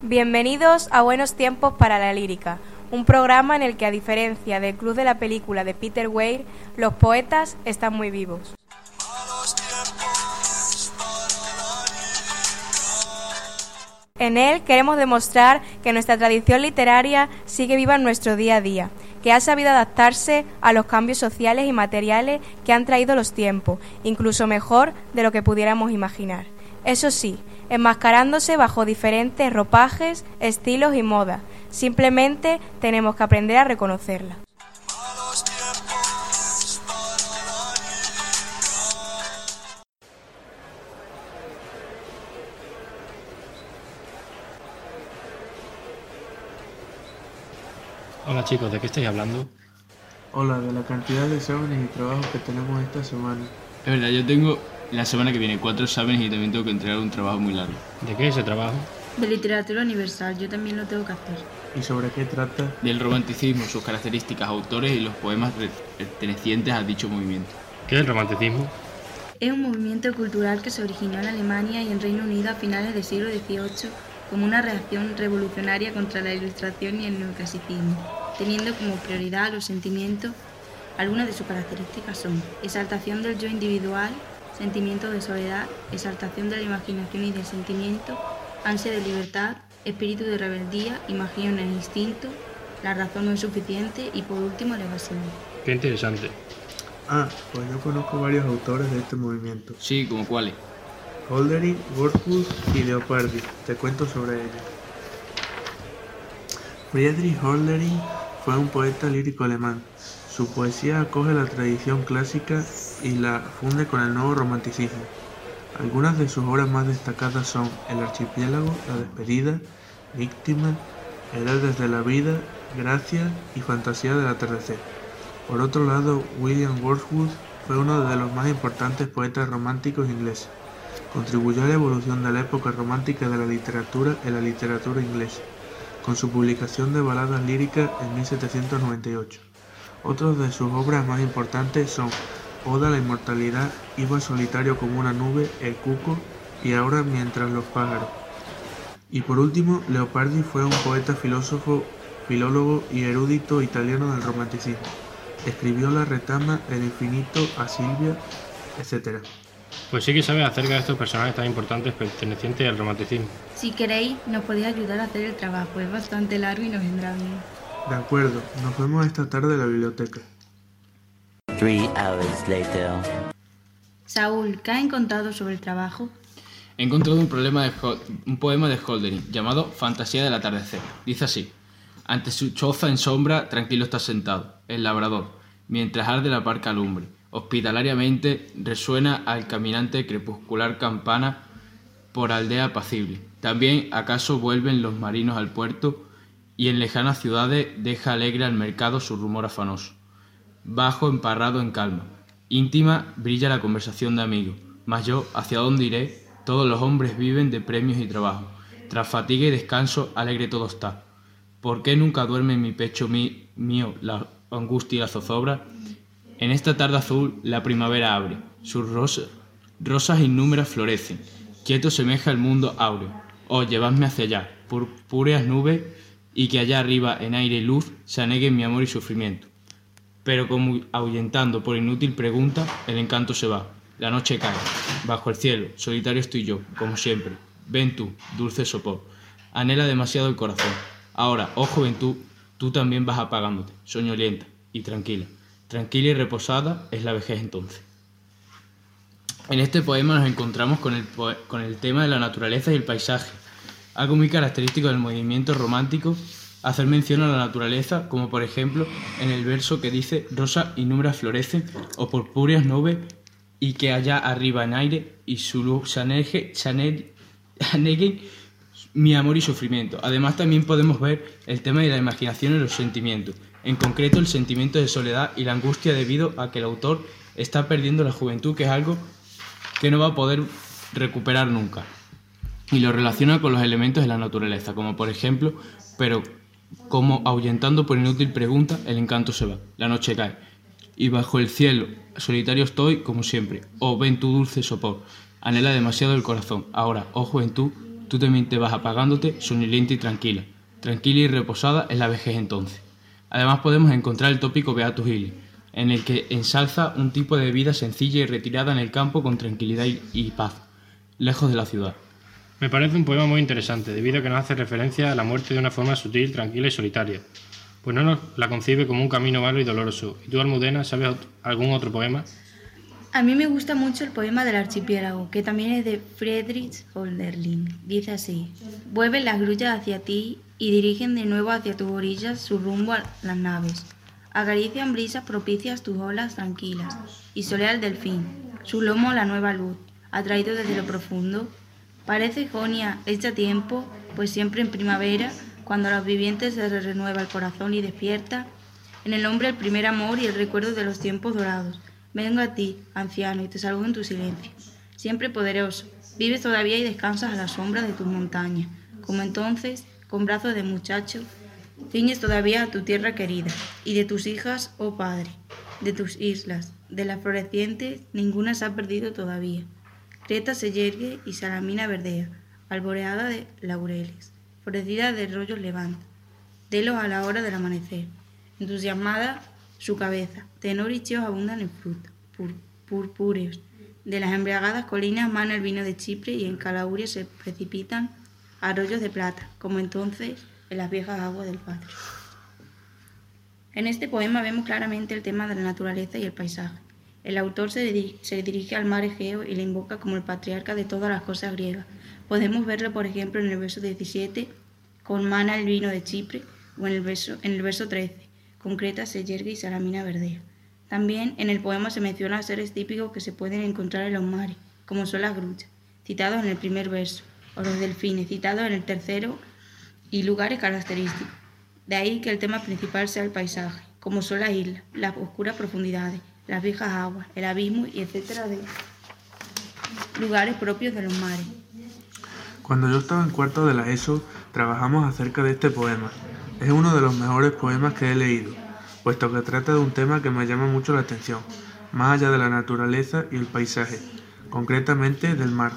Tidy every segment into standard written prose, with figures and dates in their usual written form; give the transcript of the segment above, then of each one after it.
Bienvenidos a Buenos Tiempos para la Lírica, un programa en el que, a diferencia del Club de la Película de Peter Weir, los poetas están muy vivos. En él queremos demostrar que nuestra tradición literaria sigue viva en nuestro día a día, que ha sabido adaptarse a los cambios sociales y materiales que han traído los tiempos, incluso mejor de lo que pudiéramos imaginar. Eso sí, enmascarándose bajo diferentes ropajes, estilos y modas. Simplemente tenemos que aprender a reconocerla. Hola chicos, ¿de qué estáis hablando? Hola, de la cantidad de exámenes y trabajos que tenemos esta semana. Es verdad, yo tengo la semana que viene 4 exámenes y también tengo que entregar un trabajo muy largo. ¿De qué es ese trabajo? De literatura universal, yo también lo tengo que hacer. ¿Y sobre qué trata? Del romanticismo, sus características, autores y los poemas pertenecientes a dicho movimiento. ¿Qué es el romanticismo? Es un movimiento cultural que se originó en Alemania y en Reino Unido a finales del siglo XVIII como una reacción revolucionaria contra la Ilustración y el neoclasicismo, teniendo como prioridad los sentimientos. Algunas de sus características son exaltación del yo individual, sentimiento de soledad, exaltación de la imaginación y del sentimiento, ansia de libertad, espíritu de rebeldía, imaginación e instinto, la razón no es suficiente y por último la evasión. Qué interesante. Pues yo conozco varios autores de este movimiento. Sí, ¿como cuáles? Hölderlin, Wordsworth y Leopardi. Te cuento sobre ellos. Friedrich Hölderlin fue un poeta lírico alemán. Su poesía acoge la tradición clásica y la funde con el nuevo romanticismo. Algunas de sus obras más destacadas son El archipiélago, La despedida, Víctima, Heredes de la vida, Gracia y Fantasía del atardecer. Por otro lado, William Wordsworth fue uno de los más importantes poetas románticos ingleses. Contribuyó a la evolución de la época romántica de la literatura en la literatura inglesa, con su publicación de baladas líricas en 1798. Otras de sus obras más importantes son Oda a la inmortalidad, Iba solitario como una nube, El cuco y Ahora mientras los pájaros. Y por último, Leopardi fue un poeta, filósofo, filólogo y erudito italiano del romanticismo. Escribió La retama, El infinito, A Silvia, etc. Pues sí que sabes acerca de estos personajes tan importantes pertenecientes al romanticismo. Si queréis, nos podéis ayudar a hacer el trabajo, es bastante largo y nos vendrá bien. De acuerdo, nos vemos esta tarde en la biblioteca. 3 hours later. Saúl, ¿qué has encontrado sobre el trabajo? He encontrado un poema de Hölderlin llamado Fantasía del atardecer. Dice así: ante su choza en sombra, tranquilo está sentado, el labrador, mientras arde la parca lumbre. Hospitalariamente resuena al caminante crepuscular campana por aldea apacible. También acaso vuelven los marinos al puerto y en lejanas ciudades deja alegre al mercado su rumor afanoso. Bajo emparrado en calma, íntima brilla la conversación de amigos, mas yo, ¿hacia dónde iré? Todos los hombres viven de premios y trabajo. Tras fatiga y descanso, alegre todo está. ¿Por qué nunca duerme en mi pecho mío la angustia y la zozobra? En esta tarde azul la primavera abre, sus rosas innúmeras florecen, quieto semeja el mundo áureo. Oh, llevadme hacia allá, purpúreas nubes, y que allá arriba en aire y luz se aneguen mi amor y sufrimiento. Pero como ahuyentando por inútil pregunta, el encanto se va, la noche cae, bajo el cielo, solitario estoy yo, como siempre. Ven tú, dulce sopor, anhela demasiado el corazón. Ahora, oh juventud, tú también vas apagándote, soñolienta y tranquila. Tranquila y reposada es la vejez entonces. En este poema nos encontramos con el tema de la naturaleza y el paisaje. Algo muy característico del movimiento romántico, hacer mención a la naturaleza, como por ejemplo en el verso que dice rosas innúmeras florecen o purpúreas nubes y que allá arriba en aire y su luz se aneguen mi amor y sufrimiento. Además también podemos ver el tema de la imaginación y los sentimientos, en concreto el sentimiento de soledad y la angustia debido a que el autor está perdiendo la juventud, que es algo que no va a poder recuperar nunca. Y lo relaciona con los elementos de la naturaleza, como por ejemplo, pero como ahuyentando por inútil pregunta, el encanto se va, la noche cae, y bajo el cielo, solitario estoy como siempre. Oh, ven tu dulce sopor, anhela demasiado el corazón. Ahora, oh juventud, Tú también te vas apagándote, sonriente y tranquila. Tranquila y reposada es la vejez entonces. Además podemos encontrar el tópico Beatus Ille, en el que ensalza un tipo de vida sencilla y retirada en el campo con tranquilidad y paz, lejos de la ciudad. Me parece un poema muy interesante, debido a que nos hace referencia a la muerte de una forma sutil, tranquila y solitaria, pues no nos la concibe como un camino malo y doloroso. ¿Y tú, Almudena, sabes algún otro poema? A mí me gusta mucho el poema del archipiélago, que también es de Friedrich Hölderlin. Dice así: vuelven las grullas hacia ti y dirigen de nuevo hacia tus orillas su rumbo a las naves. Acarician brisas propicias tus olas tranquilas, y solea el delfín, su lomo a la nueva luz, atraído desde lo profundo. Parece Jonia hecha tiempo, pues siempre en primavera, cuando a los vivientes se renueva el corazón y despierta en el hombre el primer amor y el recuerdo de los tiempos dorados. Vengo a ti, anciano, y te saludo en tu silencio. Siempre poderoso, vives todavía y descansas a la sombra de tus montañas. Como entonces, con brazos de muchacho, ciñes todavía a tu tierra querida, y de tus hijas, oh Padre, de tus islas, de las florecientes, ninguna se ha perdido todavía. Creta se yergue y Salamina verdea, alboreada de laureles, florecida de rollos levanta, delos a la hora del amanecer. Entusiasmada su cabeza, tenor y chíos abundan en fruta, purpúreos. De las embriagadas colinas mana el vino de Chipre y en Calauria se precipitan arroyos de plata, como entonces en las viejas aguas del Patrio. En este poema vemos claramente el tema de la naturaleza y el paisaje. El autor se dirige al mar Egeo y le invoca como el patriarca de todas las cosas griegas. Podemos verlo, por ejemplo, en el verso 17, con mana el vino de Chipre, o en el verso 13, con Creta se yergue y Salamina verdea. También en el poema se menciona seres típicos que se pueden encontrar en los mares, como son las grullas, citados en el primer verso, o los delfines, citados en el tercero, y lugares característicos. De ahí que el tema principal sea el paisaje, como son las islas, las oscuras profundidades, las viejas aguas, el abismo y etcétera, de lugares propios de los mares. Cuando yo estaba en cuarto de la ESO, trabajamos acerca de este poema. Es uno de los mejores poemas que he leído, puesto que trata de un tema que me llama mucho la atención, más allá de la naturaleza y el paisaje, concretamente del mar.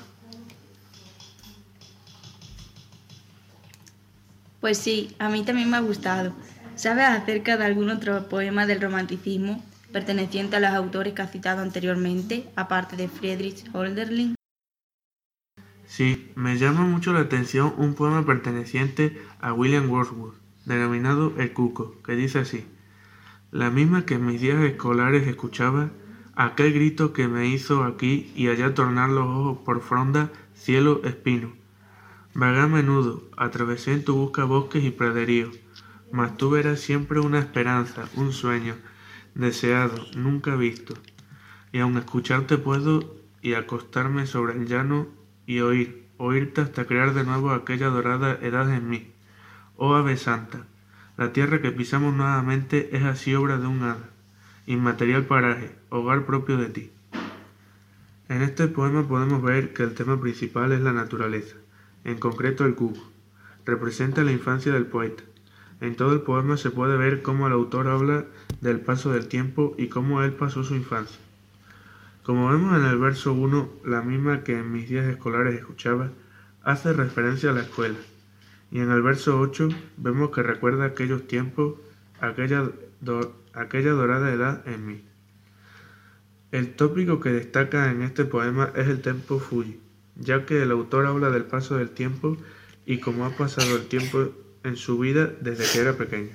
Pues sí, a mí también me ha gustado. ¿Sabes acerca de algún otro poema del romanticismo perteneciente a los autores que has citado anteriormente, aparte de Friedrich Hölderlin? Sí, me llama mucho la atención un poema perteneciente a William Wordsworth, denominado El Cuco, que dice así: la misma que en mis días escolares escuchaba, aquel grito que me hizo aquí y allá tornar los ojos por fronda, cielo, espino. Vagué a menudo, atravesé en tu busca bosques y praderíos, mas tú verás siempre una esperanza, un sueño, deseado, nunca visto. Y aun escucharte puedo y acostarme sobre el llano y oírte hasta crear de nuevo aquella dorada edad en mí. Oh ave santa, la tierra que pisamos nuevamente es así obra de un hada, inmaterial paraje, hogar propio de ti. En este poema podemos ver que el tema principal es la naturaleza, en concreto el cuco. Representa la infancia del poeta. En todo el poema se puede ver cómo el autor habla del paso del tiempo y cómo él pasó su infancia. Como vemos en el verso 1, la misma que en mis días escolares escuchaba, hace referencia a la escuela. Y en el verso 8 vemos que recuerda aquellos tiempos, aquella dorada edad en mí. El tópico que destaca en este poema es el tempo fugit, ya que el autor habla del paso del tiempo y cómo ha pasado el tiempo en su vida desde que era pequeño.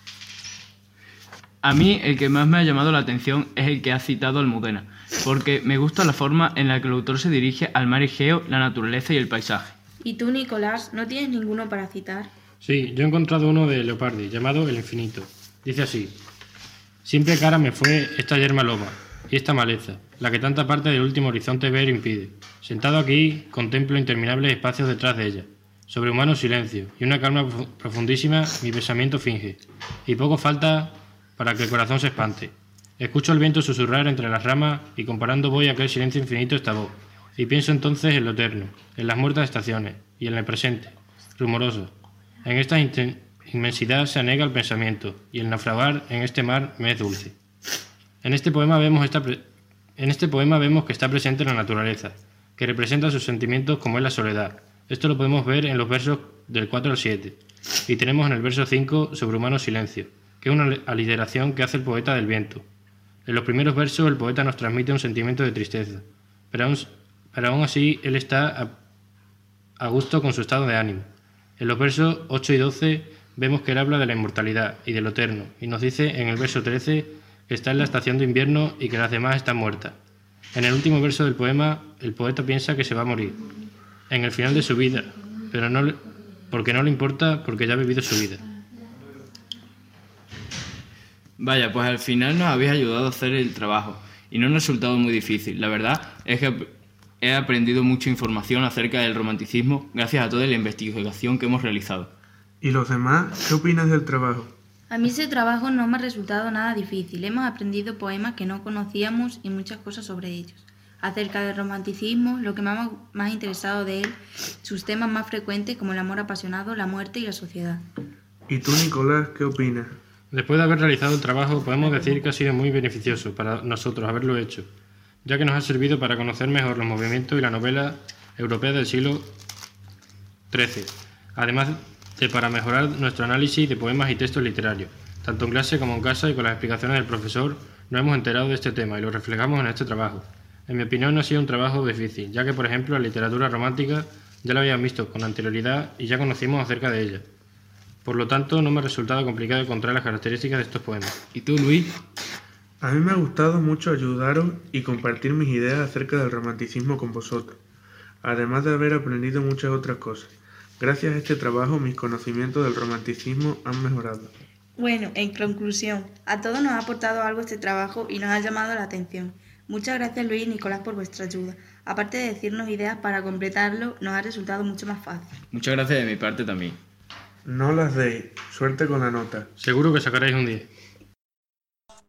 A mí el que más me ha llamado la atención es el que ha citado Almudena, porque me gusta la forma en la que el autor se dirige al mar Egeo, la naturaleza y el paisaje. ¿Y tú, Nicolás, no tienes ninguno para citar? Sí, yo he encontrado uno de Leopardi, llamado El Infinito. Dice así: siempre cara me fue esta yerma loba y esta maleza, la que tanta parte del último horizonte ver impide. Sentado aquí, contemplo interminables espacios detrás de ella. Sobrehumano silencio y una calma profundísima mi pensamiento finge, y poco falta para que el corazón se espante. Escucho el viento susurrar entre las ramas y comparando voy a aquel silencio infinito esta voz, y pienso entonces en lo eterno, en las muertas estaciones y en el presente, rumoroso. En esta inmensidad se anega el pensamiento, y el naufragar en este mar me es dulce. En este poema vemos que está presente la naturaleza, que representa sus sentimientos como es la soledad, Esto lo podemos ver en los versos del 4 al 7. Y tenemos en el verso 5 Sobrehumano Silencio, que es una aliteración que hace el poeta del viento. En los primeros versos el poeta nos transmite un sentimiento de tristeza, pero aún así él está a gusto con su estado de ánimo. En los versos 8 y 12 vemos que él habla de la inmortalidad y de lo eterno, y nos dice en el verso 13 que está en la estación de invierno y que las demás están muertas. En el último verso del poema, el poeta piensa que se va a morir, en el final de su vida, pero porque no le importa, porque ya ha vivido su vida. Vaya, pues al final nos habéis ayudado a hacer el trabajo y no nos ha resultado muy difícil. La verdad es que he aprendido mucha información acerca del romanticismo gracias a toda la investigación que hemos realizado. ¿Y los demás? ¿Qué opinas del trabajo? A mí ese trabajo no me ha resultado nada difícil. Hemos aprendido poemas que no conocíamos y muchas cosas sobre ellos. Acerca del romanticismo, lo que me ha más interesado de él, sus temas más frecuentes como el amor apasionado, la muerte y la sociedad. ¿Y tú, Nicolás, qué opinas? Después de haber realizado el trabajo, podemos decir que ha sido muy beneficioso para nosotros haberlo hecho, ya que nos ha servido para conocer mejor los movimientos y la novela europea del siglo XIII, además de para mejorar nuestro análisis de poemas y textos literarios. Tanto en clase como en casa y con las explicaciones del profesor nos hemos enterado de este tema y lo reflejamos en este trabajo. En mi opinión no ha sido un trabajo difícil, ya que por ejemplo la literatura romántica ya la habían visto con anterioridad y ya conocimos acerca de ella. Por lo tanto, no me ha resultado complicado encontrar las características de estos poemas. ¿Y tú, Luis? A mí me ha gustado mucho ayudaros y compartir mis ideas acerca del romanticismo con vosotros, además de haber aprendido muchas otras cosas. Gracias a este trabajo mis conocimientos del romanticismo han mejorado. Bueno, en conclusión, a todos nos ha aportado algo este trabajo y nos ha llamado la atención. Muchas gracias Luis y Nicolás por vuestra ayuda. Aparte de decirnos ideas para completarlo, nos ha resultado mucho más fácil. Muchas gracias de mi parte también. No las deis. Suerte con la nota. Seguro que sacaréis un 10.